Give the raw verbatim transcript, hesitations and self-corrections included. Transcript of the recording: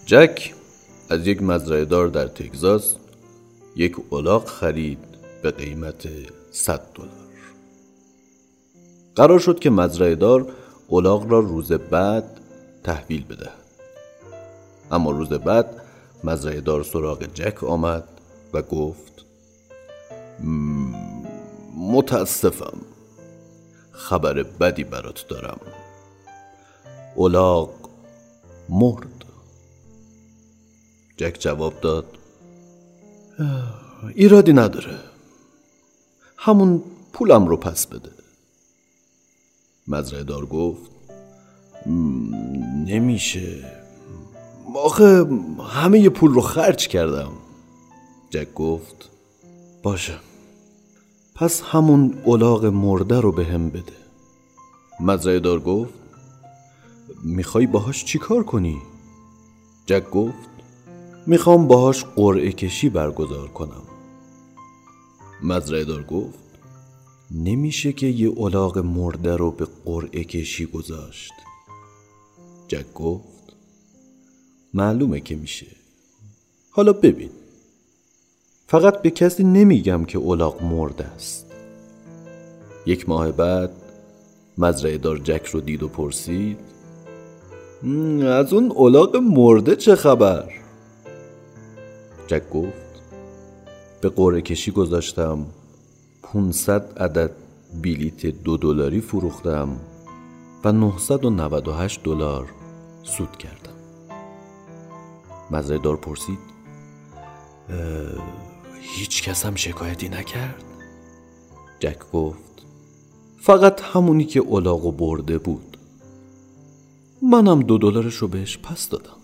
جک از یک مزرعه دار در تگزاس یک الاغ خرید به قیمت صد دلار. قرار شد که مزرعه دار الاغ را روز بعد تحویل بده. اما روز بعد مزرعه دار سراغ جک آمد و گفت متاسفم، خبر بدی برات دارم. الاغ مرد. جک جواب داد ایرادی نداره، همون پولم رو پس بده. مزرعه دار گفت نمیشه، آخه همه پول رو خرج کردم. جک گفت باشه، پس همون الاغ مرده رو به هم بده. مزرعه دار گفت میخوای باهاش چی کار کنی؟ جک گفت میخوام باهاش قرعه کشی برگزار کنم. مزرعه دار گفت نمیشه که یه الاغ مرده رو به قرعه کشی گذاشت. جک گفت معلومه که میشه، حالا ببین، فقط به کسی نمیگم که الاغ مرده است. یک ماه بعد مزرعه دار جک رو دید و پرسید از اون الاغ مرده چه خبر؟ جک گفت به قرعه کشی گذاشتم، پانصد عدد بلیت دو دلاری فروختم و نهصد و نود و هشت دلار سود کردم. مزرعه دار پرسید هیچ کس هم شکایتی نکرد؟ جک گفت فقط همونی که الاغو برده بود، منم دو دلارشو بهش پس دادم.